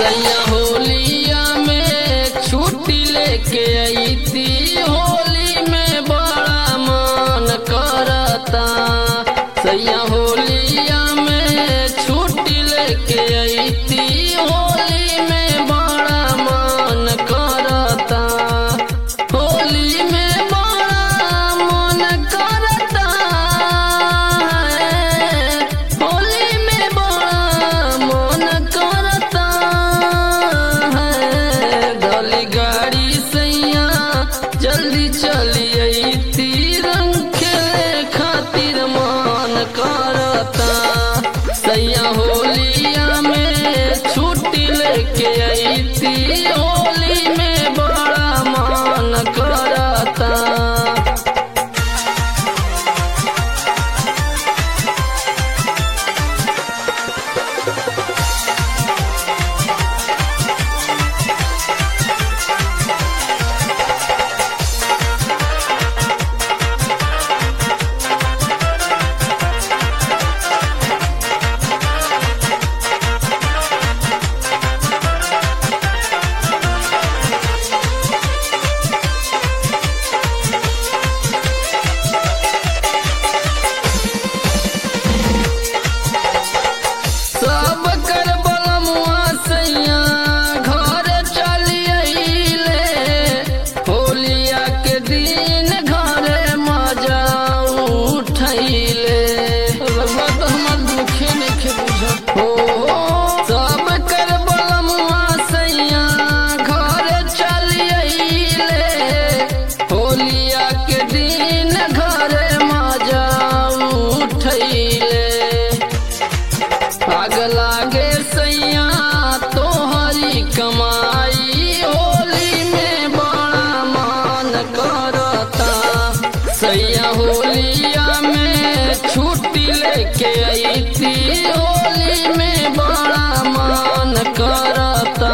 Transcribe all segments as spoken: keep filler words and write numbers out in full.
सैया होलिया में छुट्टी लेके आई थी, होली में बड़ा मन करता। सैया होलिया में छुट्टी लेके आई थी, होली में बड़ा मन करता। होली में बड़ा मन करता है, होली में बड़ा मन करता है। गली गाड़ी सैया जल्दी चली आई थी, रंग खेले खातिर मन करता। सैया होलिया में छुट्टी लेके आई थी, होली में बड़ा मन करता। सब कर बलमुआ सैया घर चली अइले, होलिया के दिन घरे मजा उठैले। रउआ तो हमर दुखे नइखे बुझत हो। सब कर बलमुआ सैया घर चली अइले, होलिया के दिन घरे मजा उठैले। आग लागे सैया तोहरी कमाई, होली में बड़ा मन करता। सैया होलिया में छुट्टी लेके आई थी, होली में बड़ा मन करता।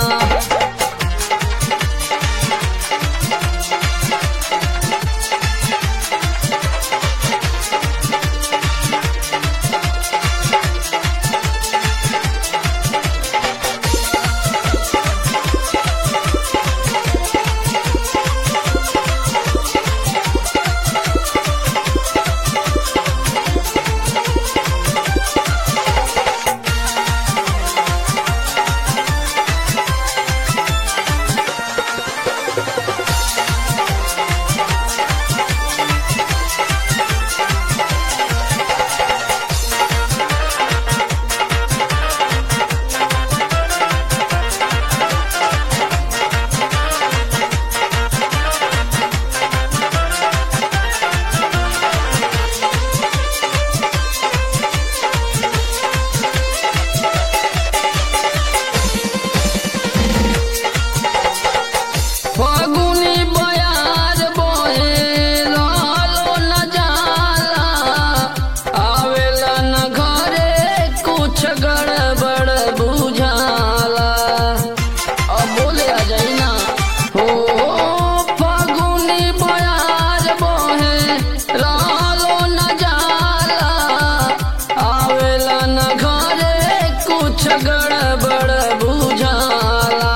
फागुनी बयार बोहे रहलो न जाला, आवेला न घरे कुछ गड़बड़ बुझाला। अब बोले आ जाई ना हो। फागुनी बयार बोहे रहलो न जाला, आवेला न घरे कुछ गड़बड़ बुझाला।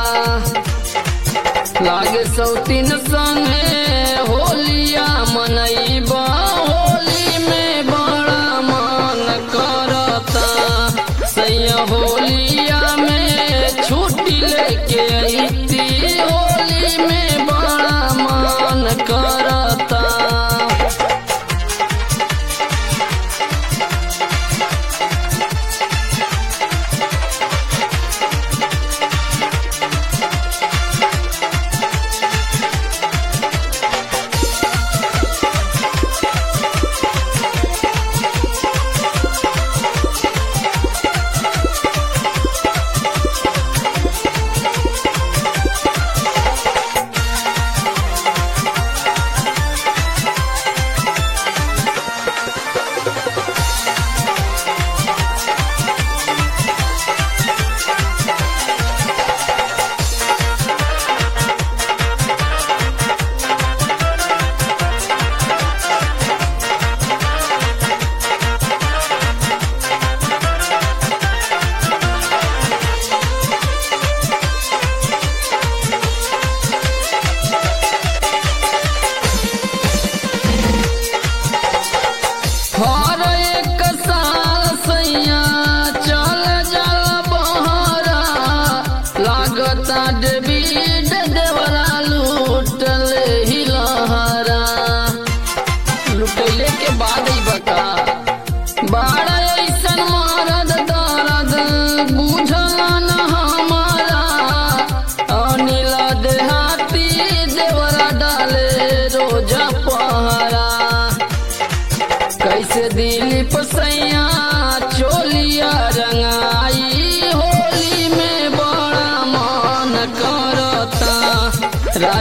लागे सौतीन संगे होलिया मनैबा, होली में बड़ा मन करता। सैया होलिया में छुट्टी लेके आई थी, होली में बड़ा मन करता।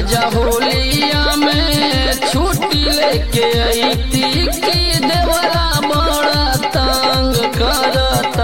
राजा होलिया में छुट्टी लेके अइती कि देवरा बड़ा तंग करता।